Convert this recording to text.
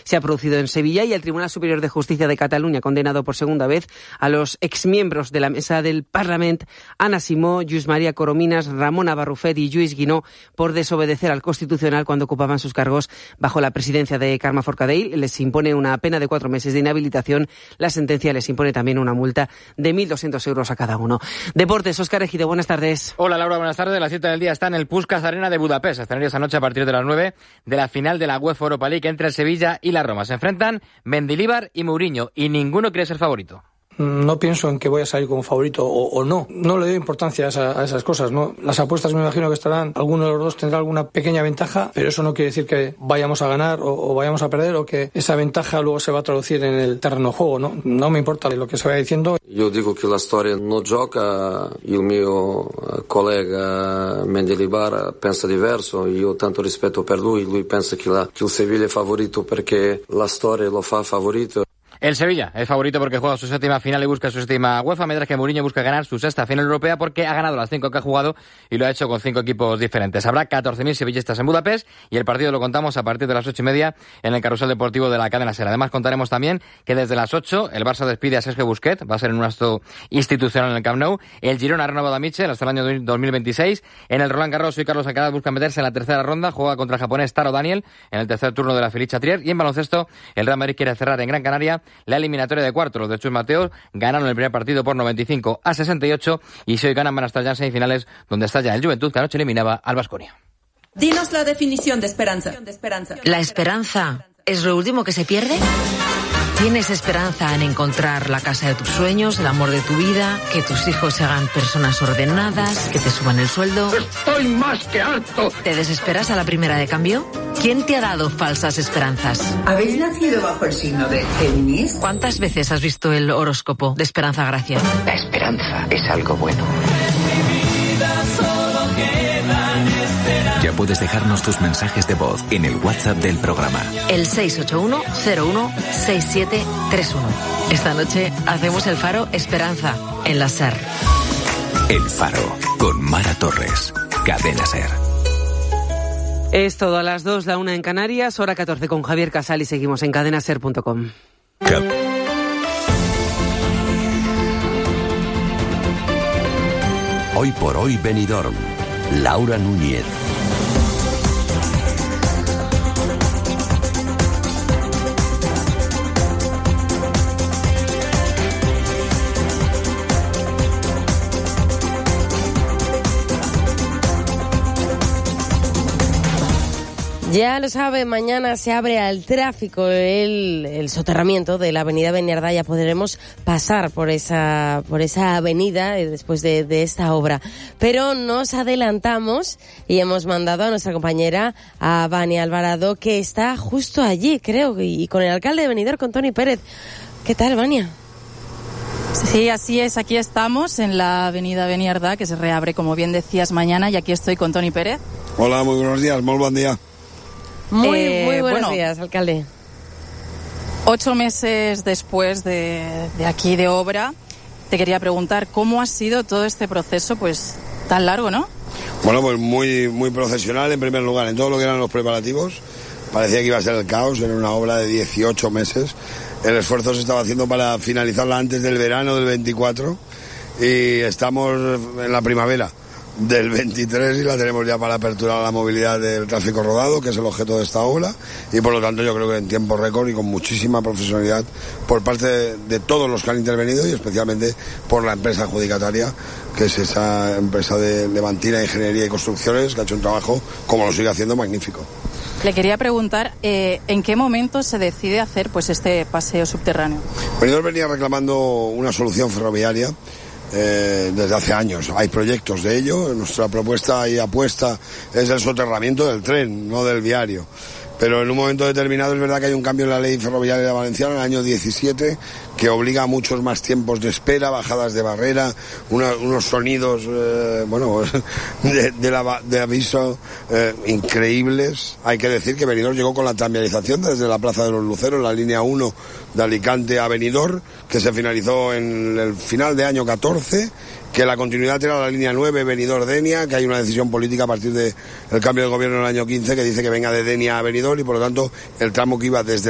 se ha producido en Sevilla y el Tribunal Superior de Justicia de Cataluña ha condenado por segunda vez a los exmiembros de la mesa del Parlament, Anna Simó, Lluís María Corominas, Ramona Barrufet y Lluís Guinó, por desobedecer al Constitucional cuando ocupaban sus cargos bajo la presidencia de Carme Forcadell. Les impone una pena de 4 meses de inhabilitación. La sentencia les impone también una multa de 1.200 euros a cada uno. Deportes, Óscar Ejido, buenas tardes. Hola Laura, buenas tardes. La cita del día está en el Puskás Arena de Budapest. Escenario esta noche a partir de las 9 de la final de la UEFA Europa League entre el Sevilla y la Roma. Se enfrentan Mendilibar y Mourinho y ninguno quiere ser favorito. No pienso en que voy a salir como favorito o no. No le doy importancia a esas cosas, ¿no? Las apuestas me imagino que estarán, alguno de los dos tendrá alguna pequeña ventaja, pero eso no quiere decir que vayamos a ganar o vayamos a perder o que esa ventaja luego se va a traducir en el terreno de juego, ¿no? No me importa lo que se vaya diciendo. Io dico che la storia non gioca, il mio collega Mendilibar pensa diverso, io tanto rispetto per lui pensa che il Sevilla è favorito perché la storia lo fa favorito. El Sevilla es favorito porque juega su séptima final y busca su séptima UEFA, mientras que Mourinho busca ganar su sexta final europea porque ha ganado las 5 que ha jugado y lo ha hecho con 5 equipos diferentes. Habrá 14.000 sevillistas en Budapest y el partido lo contamos a partir de las 8:30 en el carrusel deportivo de la cadena SER. Además contaremos también que desde las 8 el Barça despide a Sergio Busquets, va a ser en un acto institucional en el Camp Nou. El Girona ha renovado a Mitchell hasta el año 2026. En el Roland Garros, hoy Carlos Alcaraz busca meterse en la tercera ronda, juega contra el japonés Taro Daniel en el tercer turno de la Felicia Trier. Y en baloncesto, el Real Madrid quiere cerrar en Gran Canaria la eliminatoria de cuartos. Los de Chus Mateos ganaron el primer partido por 95-68 y si hoy ganan van a estar ya en semifinales, donde está ya el Juventud, que anoche eliminaba al Baskonia. Dinos la definición de esperanza. ¿La esperanza es lo último que se pierde? ¿Tienes esperanza en encontrar la casa de tus sueños, el amor de tu vida, que tus hijos se hagan personas ordenadas, que te suban el sueldo? ¡Estoy más que harto! ¿Te desesperas a la primera de cambio? ¿Quién te ha dado falsas esperanzas? ¿Habéis nacido bajo el signo de Géminis? ¿Cuántas veces has visto el horóscopo de Esperanza Gracia? La esperanza es algo bueno. Ya puedes dejarnos tus mensajes de voz en el WhatsApp del programa. El 681-01-6731. Esta noche hacemos el Faro Esperanza en la SER. El Faro con Mara Torres. Cadena SER. Es todo a las 2, la 1 en Canarias, hora 14 con Javier Casal y seguimos en cadenaser.com. Hoy por hoy Benidorm. Laura Núñez. Ya lo sabe, mañana se abre al tráfico el soterramiento de la avenida Beniardá. Ya podremos pasar por esa avenida después de esta obra. Pero nos adelantamos y hemos mandado a nuestra compañera, a Vania Alvarado, que está justo allí, creo, y con el alcalde de Benidorm, con Toni Pérez. ¿Qué tal, Vania? Sí, así es. Aquí estamos en la avenida Beniardá, que se reabre, como bien decías, mañana, y aquí estoy con Toni Pérez. Hola, muy buenos días, muy buen día. Muy buenos días, alcalde. 8 meses después de aquí de obra, te quería preguntar cómo ha sido todo este proceso, pues tan largo, ¿no? Bueno, pues muy profesional en primer lugar, en todo lo que eran los preparativos. Parecía que iba a ser el caos, era una obra de 18 meses. El esfuerzo se estaba haciendo para finalizarla antes del verano del 24 y estamos en la primavera del 23 y la tenemos ya para aperturar la movilidad del tráfico rodado, que es el objeto de esta obra, y por lo tanto yo creo que en tiempo récord y con muchísima profesionalidad por parte de todos los que han intervenido y especialmente por la empresa adjudicataria, que es esa empresa de Levantina Ingeniería y Construcciones, que ha hecho un trabajo, como lo sigue haciendo, magnífico. Le quería preguntar en qué momento se decide hacer pues este paseo subterráneo. Benidorm venía reclamando una solución ferroviaria desde hace años. Hay proyectos de ello. Nuestra propuesta y apuesta es el soterramiento del tren, no del viario. Pero en un momento determinado es verdad que hay un cambio en la ley ferroviaria valenciana en el año 17 que obliga a muchos más tiempos de espera, bajadas de barrera, unos sonidos de aviso increíbles. Hay que decir que Benidorm llegó con la tranviarización desde la Plaza de los Luceros, la línea 1 de Alicante a Benidorm, que se finalizó en el final de año 14, que la continuidad era la línea 9 Benidorm-Denia, que hay una decisión política a partir del cambio de gobierno en el año 15 que dice que venga de Denia a Benidorm y por lo tanto el tramo que iba desde